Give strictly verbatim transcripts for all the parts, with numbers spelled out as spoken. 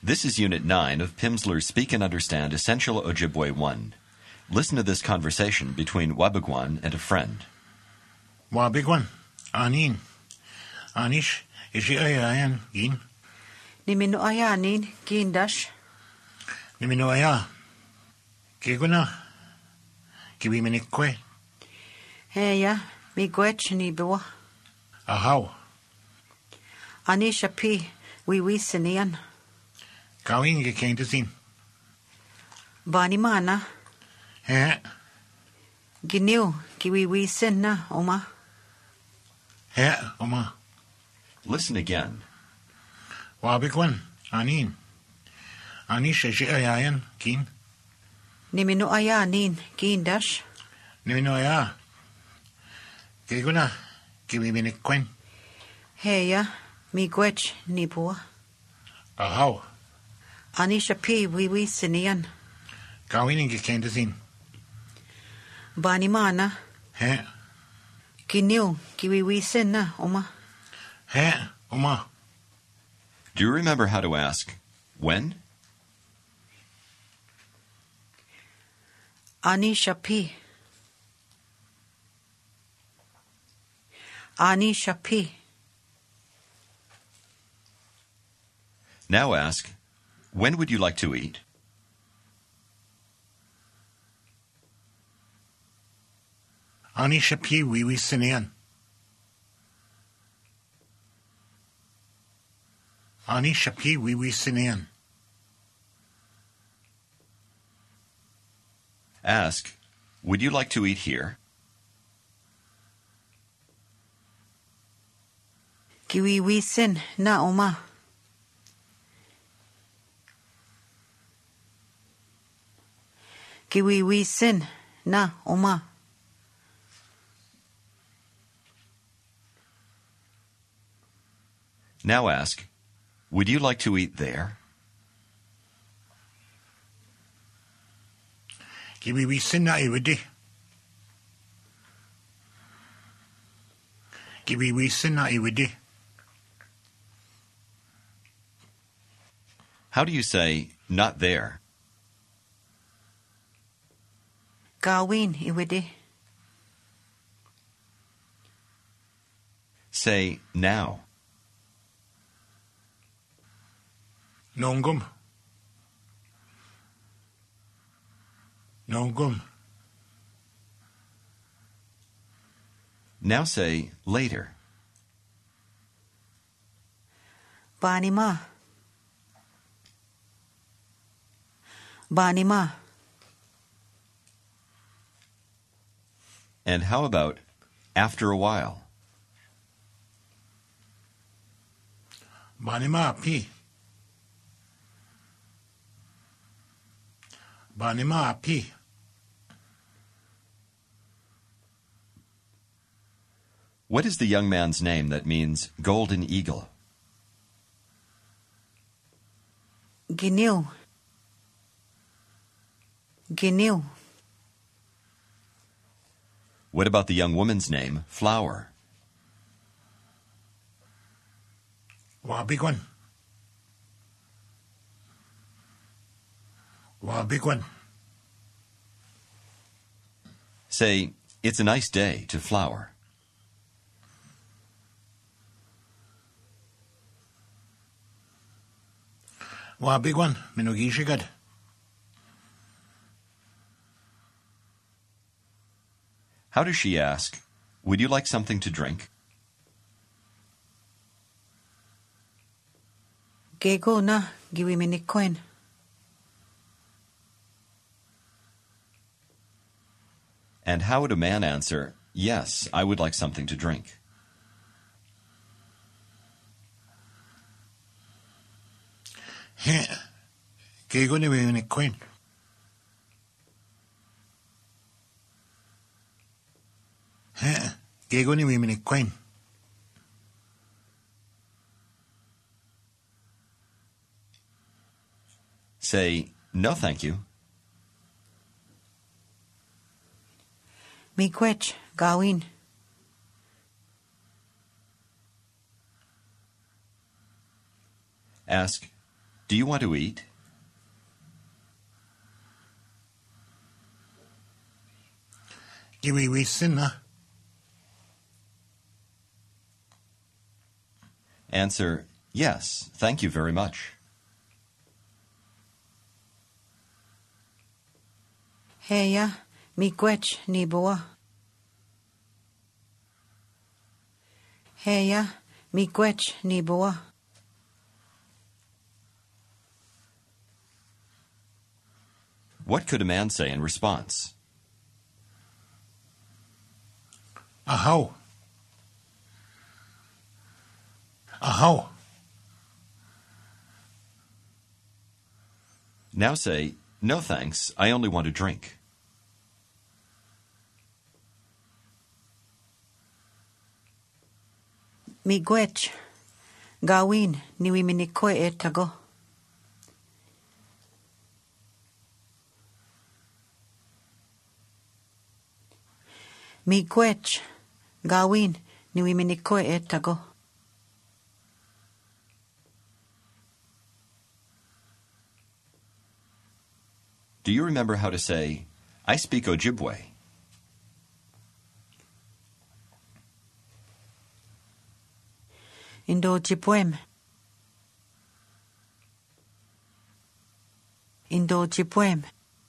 This is Unit nine of Pimsleur's Speak and Understand Essential Ojibwe one. Listen to this conversation between Wabigwan and a friend. Wabigwan, anin, anish, ishi ayayan, gin. Nimino ayanin, gin dash. Nimino aya, kiguna, kibi minikwe. Heya, mi gwech ni biwa. Ahaw, Anisha pi, wi wi sinian. kawin gekendezin. Bani mana, He, giniu, ki wi wi sin na, oma. he, oma. Listen again. Wabigwan, anin, anish, ishi ayayan, gin. Nimino ayanin, gin dash. Nimino aya, kiguna, kibi minikwen. Heya, mi gwech ni biwa. Ahaw, Anisha pi, wi wi sinian. kawin gekendezin. Bani mana, He, giniu, ki wi wi sin na, oma. he, oma. Do you remember how to ask, when? Anisha pi. Anisha pi. Now ask, when would you like to eat? Anisha pi wiwi sinian. Anisha pi wiwi sinian. Ask, would you like to eat here? Ki wi wi sin na, oma. Ki wi wi sin na, oma. Now ask, would you like to eat there? Ki wiwi sin na iwidi. Ki wiwi sin na iwidi. How do you say, not there? Gawin iwidi. Say, now. Nongum. Nongum. Now say, later. Bani ma. Bani ma. And how about, after a while? Banima pi. Banima pi. What is the young man's name that means golden eagle? Giniu. Giniu. What about the young woman's name, flower? Wabigwan. Wabigwan. Say, it's a nice day to flower. Wabigwan. Minugishigad. How does she ask, would you like something to drink? Gego na, giwi minikwen. And how would a man answer, yes, I would like something to drink? He. Kego ni minikwen. He. Kego ni minikwen. Say, no thank you. Miigwech, gawin. Ask, Do you want to eat? Giwi we sin na. Answer, yes, thank you very much. Heya, mi gwech ni boa. Heya, mi gwech ni boa. What could a man say in response? Aho. Aho. Now say, no thanks, I only want a drink. Mi gwech. Gawin niwi minikoy e tago. Mi gwech. Gawin niwi minikoy e tago. Do you remember how to say, I speak Ojibwe? Indo Ojibwem. Indo Ojibwem.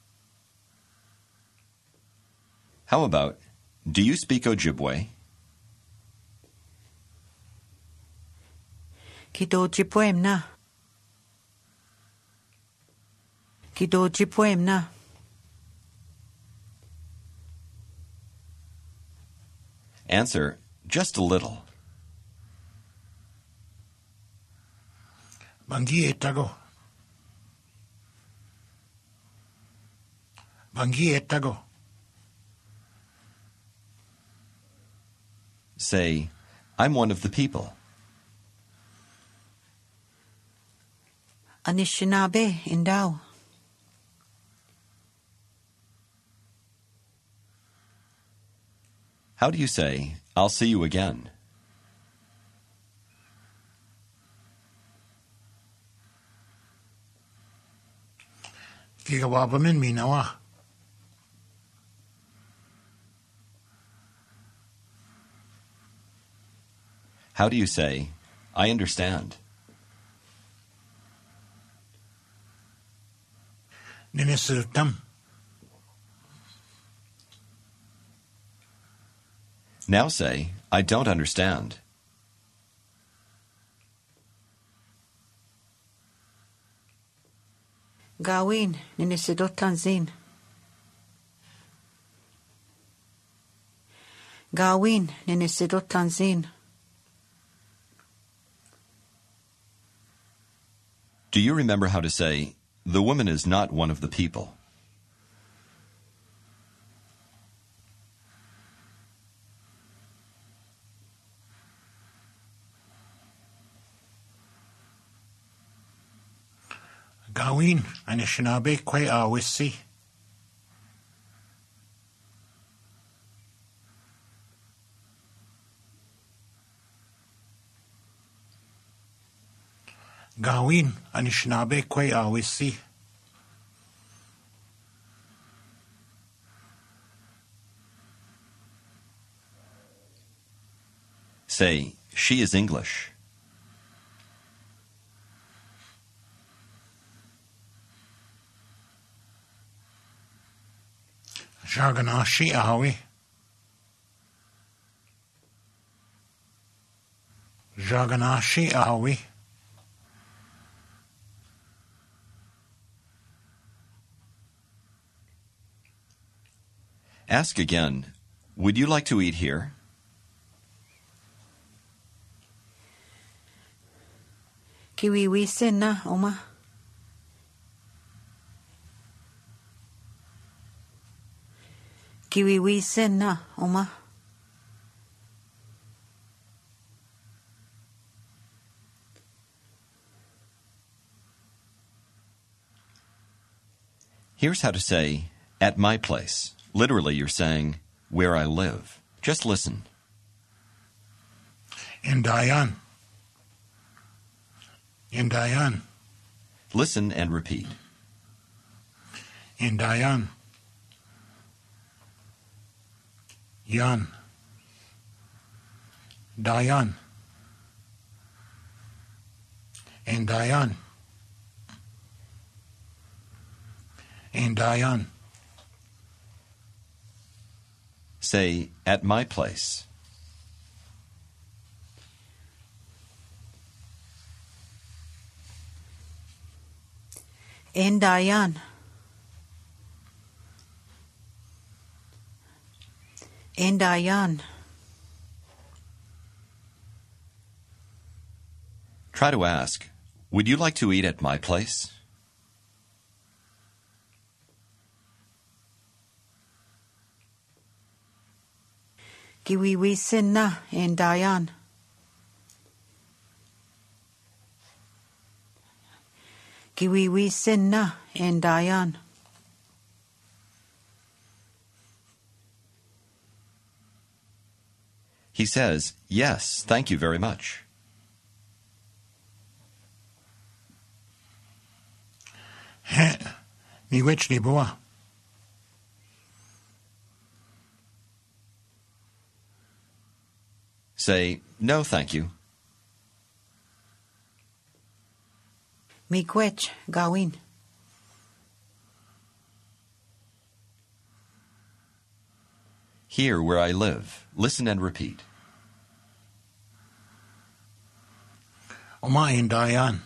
How about, do you speak Ojibwe? Kido Ojibwem na. Kido Ojibwem na. Answer, just a little. Bangi e tago. Bangi e tago. Say, I'm one of the people. Anishinaabe Indao. How do you say, I'll see you again? Gigawabamin minawa. How do you say, I understand? Ninisirtam. Now say, I don't understand. Gawin ninisidotan zin. Gawin ninisidotan zin. Do you remember how to say, the woman is not one of the people? Gawin Anishinaabe kwe awisi. Gawin Anishinaabe kwe awisi. Say, she is English. Jaganashi ahawi. Jaganashi ahawi. Ask again, would you like to eat here? Kiwiwi sin na, Oma. Kiwiwi sin na, Oma. Here's how to say, at my place. Literally, you're saying, where I live. Just listen. In Dayan. In Dayan. Listen and repeat. Indayan. Yan. Dayan. Indayan. Indayan. Say, at my place. Indayan. Indayan. Try to ask, would you like to eat at my place? Giwiwisin na Indayan. Giwiwisin na Indayan. He says, yes, thank you very much. He. Miwich ni bua. Say, no, thank you. Miigwech gawin. Here where I live. Listen and repeat. Oma Indayan.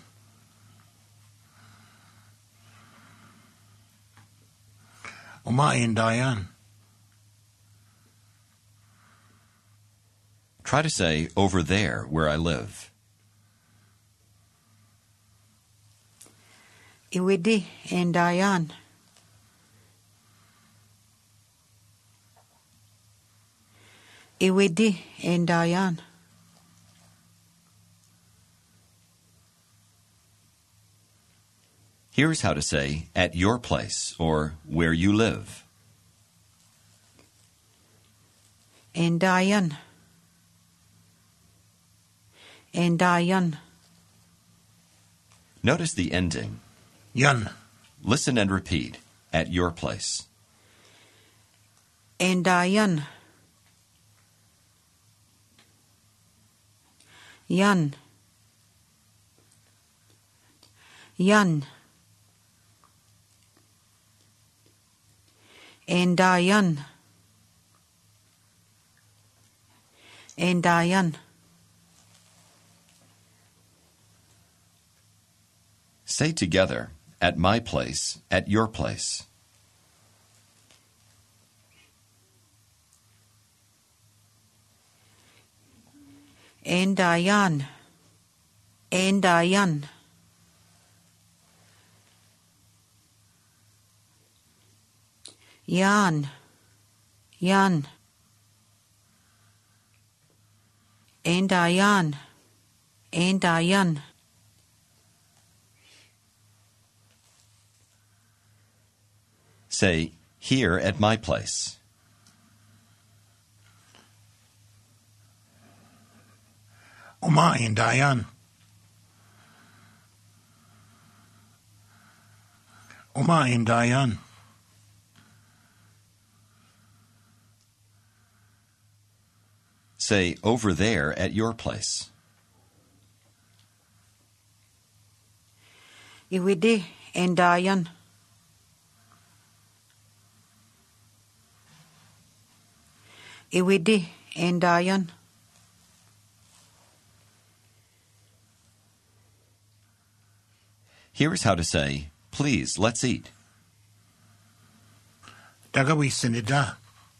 Oma Indayan. Try to say, over there where I live. Iwidi Indayan. Iwidi Indayan. Here's how to say, at your place, or where you live. Indayan. Indayan. Notice the ending. Yan. Listen and repeat, at your place. Indayan. Yan. Yan. Indayan. Indayan. Say together, at my place, at your place. Indayan. Indayan. Yan. Yan. Indayan. Indayan. Say, here at my place. Oma Indayan. Oma Indayan. Say, over there at your place. Iwidi Indayan. Iwidi Indayan. Here's how to say, please, let's eat. Dagawi Sinida.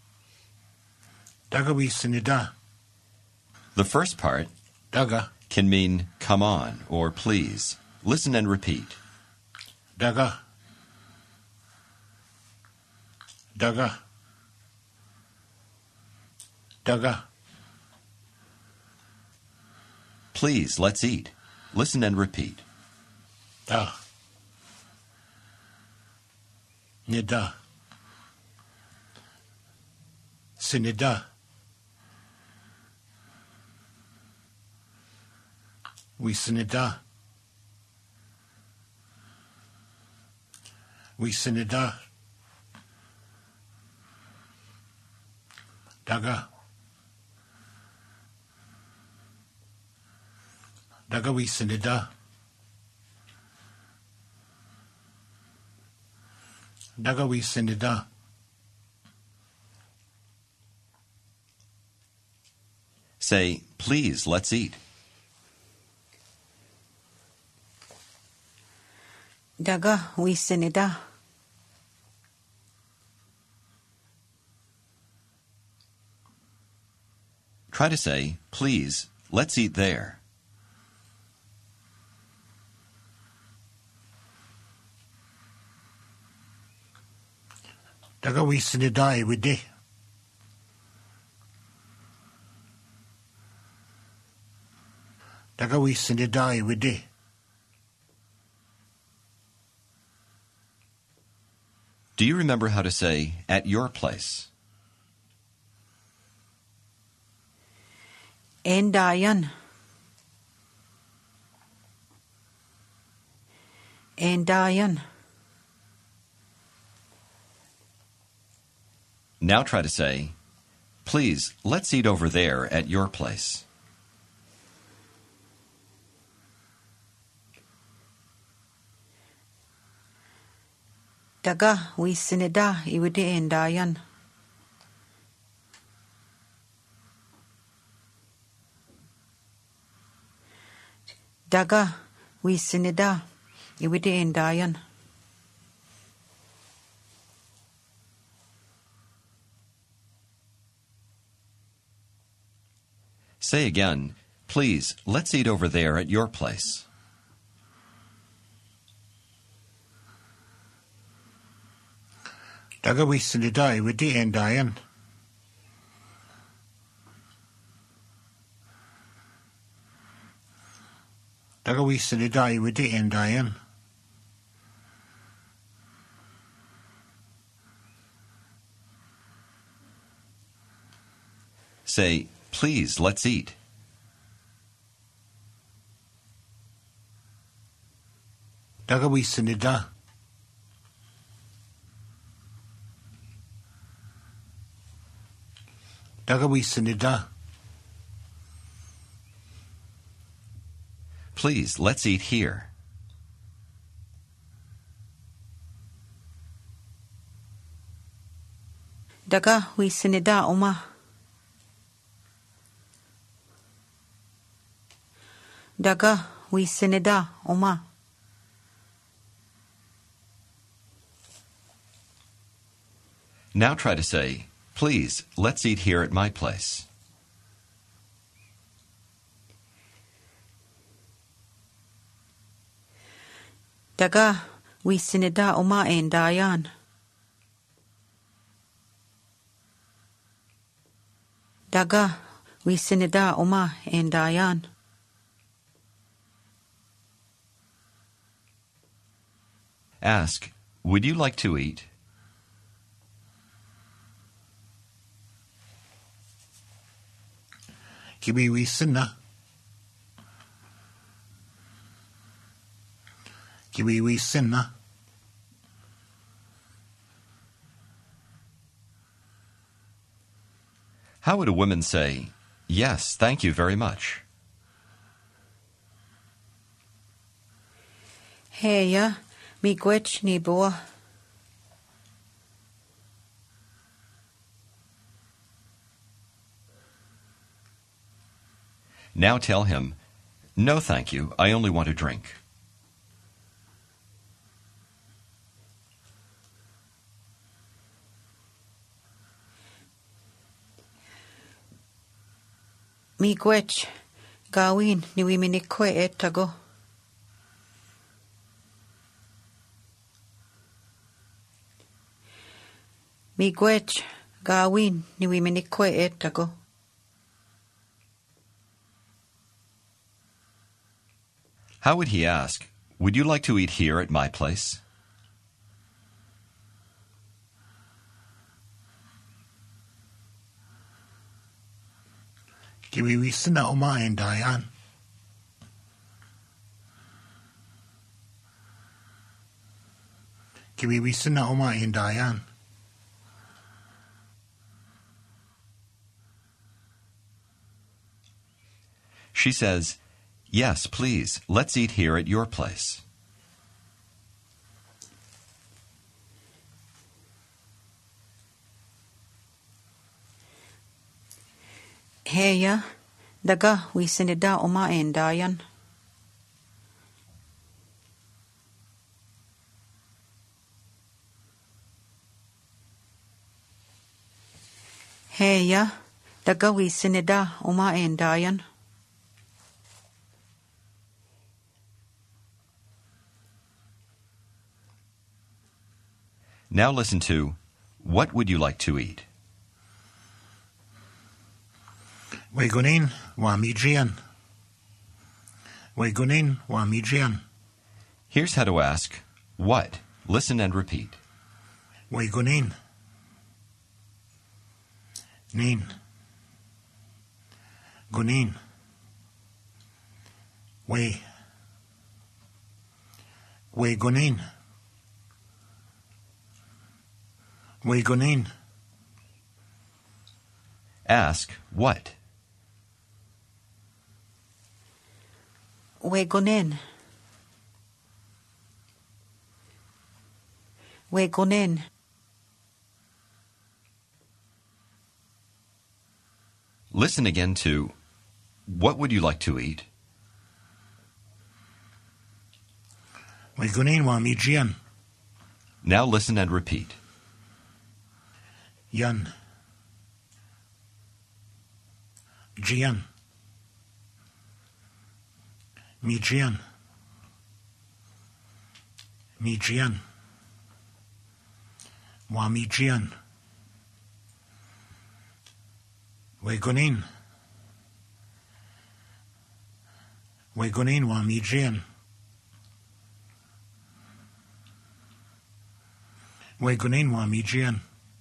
Dagawi Sinida. The first part Daga. can mean come on or please. Listen and repeat. Daga. Daga. Daga. Please, let's eat. Listen and repeat. Da. Nida. Sinida. We sinida. we sinida. Daga. Daga we sinida. Daga we sinida. Say, please, let's eat. Daga we sinida. Try to say, please, let's eat there. Daga we sinida iwidi. Daga we sinida iwidi. Do you remember how to say, at your place? Endayan. Endayan. Now try to say, please, let's eat over there at your place. Daga we sinida iwidi endayan. Daga we sinida iwidi endayan. Say again, please, let's eat over there at your place. Daga we sinida iwidi endayan. Daga we sinida iwidi endayan. Say, please, let's eat. Daga we sinida. Daga we sinida. Please, let's eat here. Daga we sinida oma. Daga we sinida oma. Now try to say, please, let's eat here at my place. Daga we sinida oma endayan. Daga we sinida oma endayan. Ask, would you like to eat? Kibi we sinna. Kibi we sinna. How would a woman say, yes, thank you very much? Heya mi gwech ni boa. Now tell him, no thank you, I only want a drink. Mi gwech gawin ni wiminikwe etago. Mi gwech gawin ni wiminikwe etago. How would he ask, would you like to eat here at my place? Kibi we sinna oma endayan. Kiwi sinna oma in Diane. She says, "Yes, please, let's eat here at your place." Heya, daga we sinida oma in Diane. Heya, daga we sinida oma in Diane. Now listen to, "What would you like to eat?" Wegunin wamijian. Wegunin wamijian. Here's how to ask, "What?" Listen and repeat. Wegunin. Nin. Gunin. We. Wegunin. Wegunin. Ask, "What?" Wegunin. Wegunin. Listen again to, "What would you like to eat?" Wegunin wamijian. Now listen and repeat. Yan. Jian. Mijian. Mijian. Wamijian. Wegunin. Wegunin wamijian. Wegunin wamijian.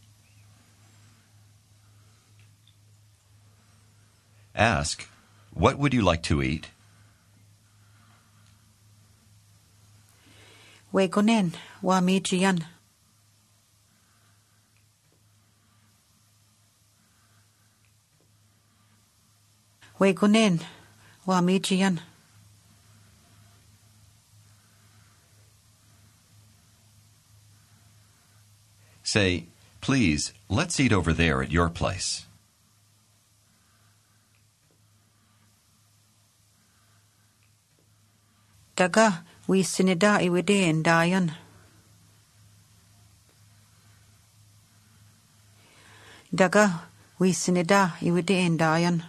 Ask, "What would you like to eat?" Wegunin wamijian. Wegunin wamijian. Say, "Please, let's eat over there at your place." Daga we sinida iwide in Diane. Daga we sinida iwide in Diane.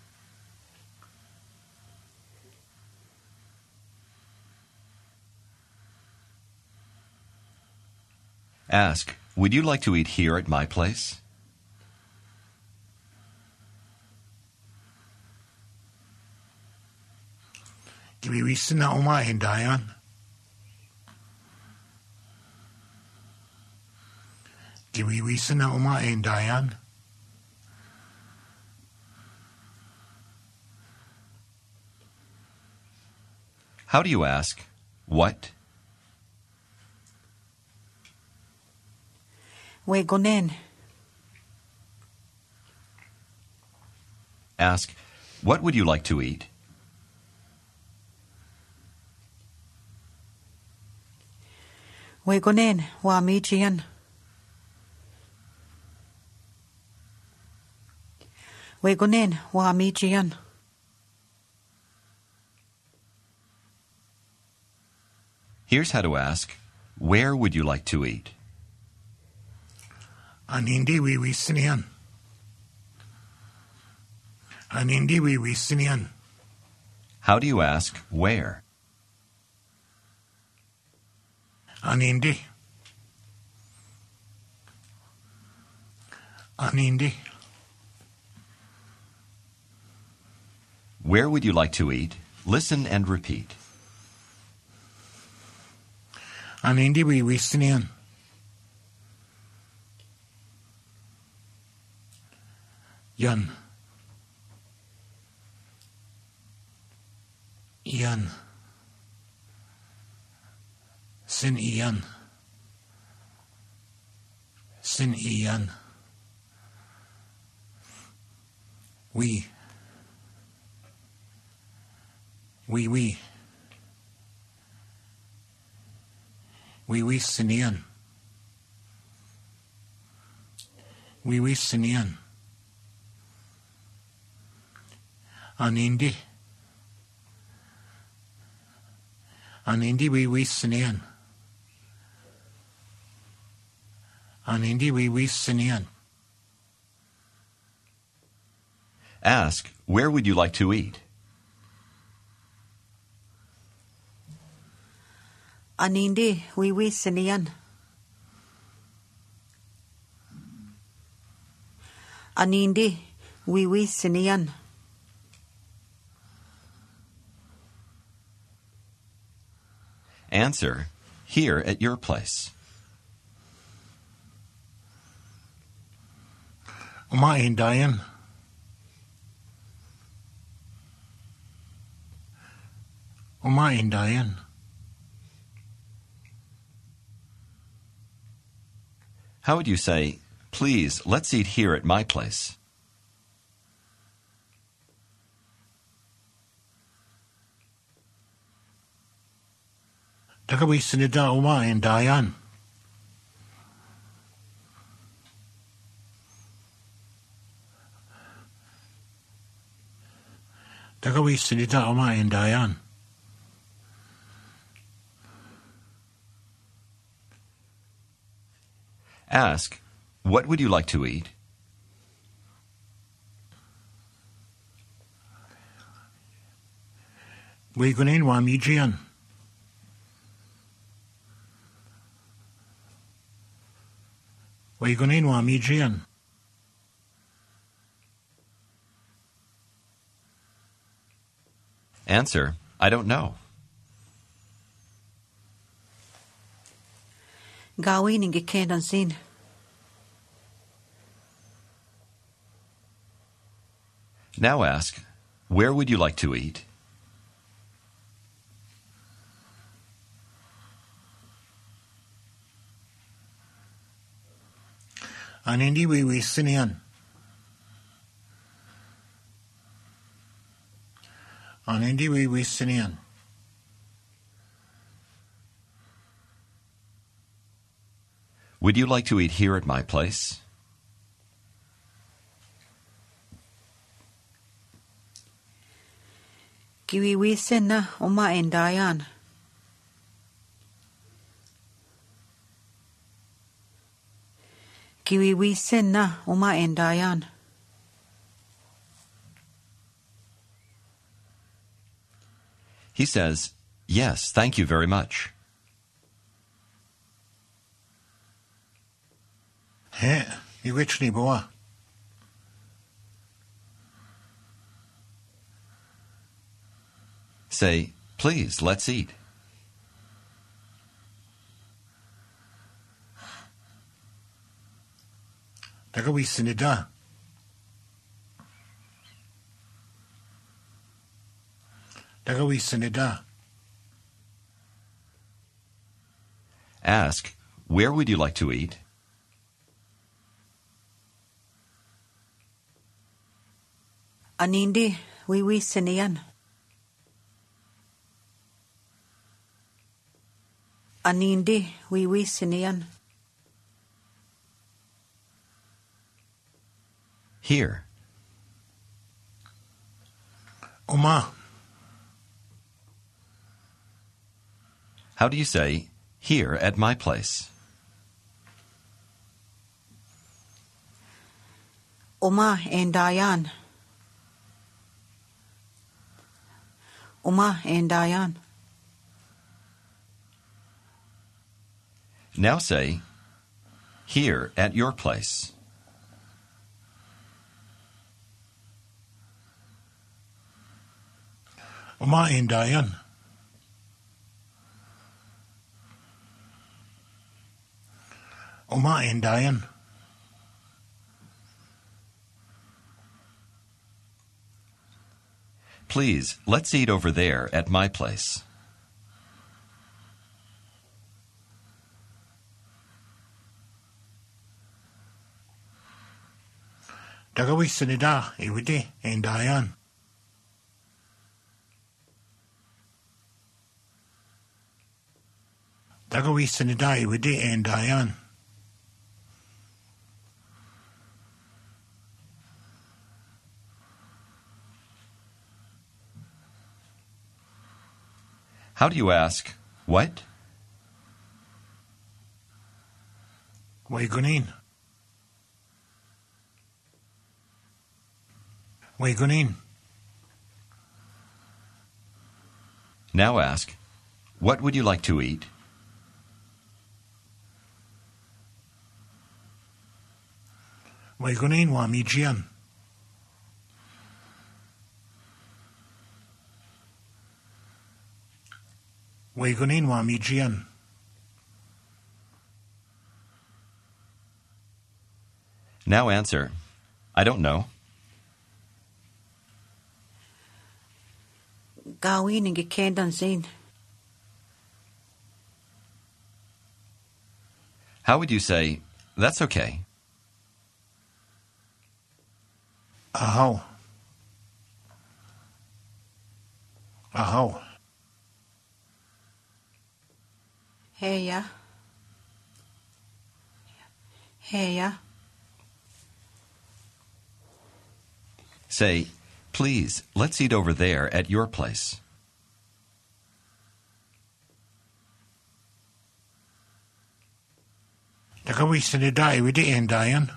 Ask, "Would you like to eat here at my place?" Kiwi sinna oma in Diane. Kiwi sinna oma in Diane. How do you ask, "What?" Wegunin. Ask, "What would you like to eat?" Wegunin wamijian. Wegunin wamijian. Here's how to ask, "Where would you like to eat?" Anindi wi wi sinian. Anindi wi wi sinian. How do you ask, "Where?" Anindi. Anindi. Where would you like to eat? Listen and repeat. Anindi wi wi sinian. Yan. Yan. Sin iyan. sin ian. We. We, we. We, we, sinian. We, we, sinian. Anindi. Anindi, we, we, sinian. Anindi, we, we, sinian. Ask, where would you like to eat? Anindi, we, we, sinian. Anindi, we, we, sinian. Answer, here at your place. Uma indayan. Uma indayan. How would you say, please, let's eat here at my place? Tagawi sinida uma indayan. Tagawi sinida uma indayan. Ask, what would you like to eat? We gunin wa mijian. We gunin wa mijian. Answer, I don't know. Gawin ingi kendan sin. Now ask, where would you like to eat? Anindi we we sinian. Anindi we we sinian. Would you like to eat here at my place? Kiwi we sin na uma indayan. Kiwi we sin na uma indayan. He says, yes, thank you very much. He, i wichni boa. Say, please, let's eat. Tagawi sinida. Tagawi sinida. Ask, where would you like to eat? Anindi, we, we, sinian. Anindi, we, we, sinian. Here. Uma. How do you say, here at my place? Uma indayan. Uma indayan. Now say, here at your place. Uma indayan. Uma indayan. Please, let's eat over there at my place. Dagawi Sinida, Iwidi, and Diane. Dagawi Sinida, Iwidi, and Diane. How do you ask, what? Waigunin. Waigunin. Now ask, what would you like to eat? Waigunin wa mijian. Waigunin wa mijian. Now answer, I don't know. Gawin and gekendan zin. How would you say, that's okay? Aho. Aho. Hey ya. Hey ya. Say, please, let's eat over there at your place. Dagawi Sinida, Iwidi, and Diane.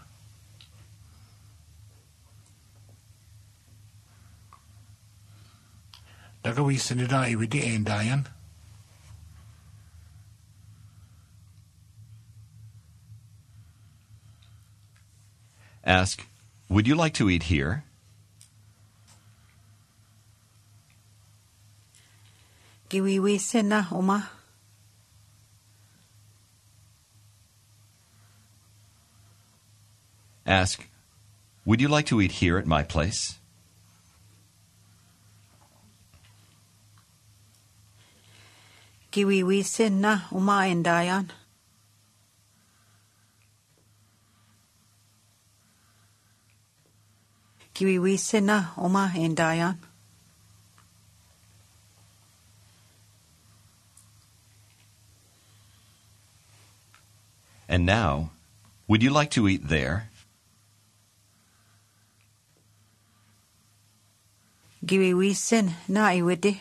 Dagawi Sinida, Iwidi, and Diane. Ask, would you like to eat here? Giwiwi sena oma. Ask, would you like to eat here at my place? Giwiwi sena oma and Diane. Giwiwi sena oma and Diane. And now, would you like to eat there? Giwiwi sen na iwidi.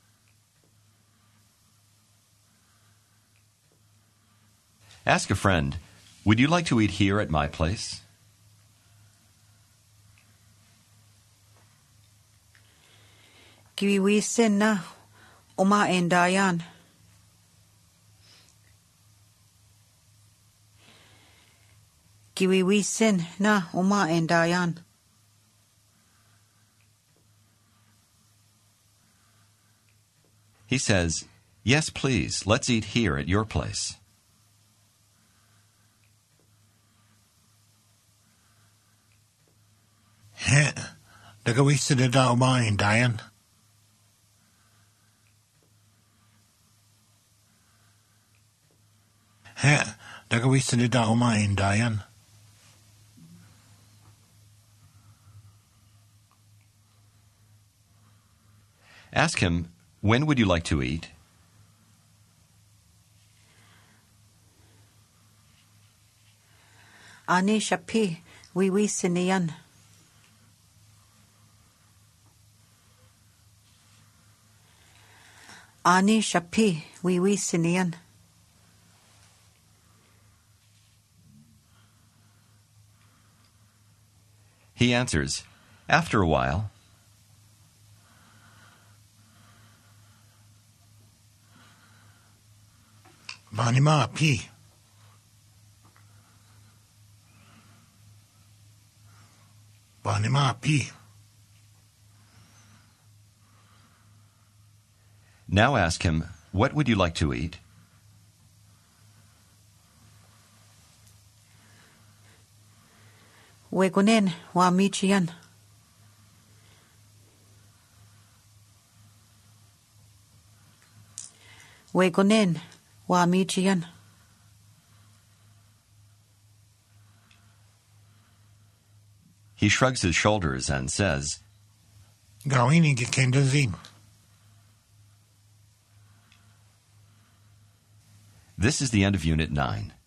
Ask a friend, would you like to eat here at my place? Giwiwi sen na oma and Diane. Giwiwi sen na oma and Diane. He says, yes, please, let's eat here at your place. Heh. Dagawi Sinida, Oma, and Diane. Heh. Dagawi Sinida, Oma, and Diane. Ask him, when would you like to eat? Ani shapi wiwi sinian. Ani shapi wiwi sinian. He answers, after a while. Banima P. Banima P. Now ask him, what would you like to eat? Wegunen wa michian. Wegunen wa michian. He shrugs his shoulders and says, Gawin i gekendazin. This is the end of Unit nine.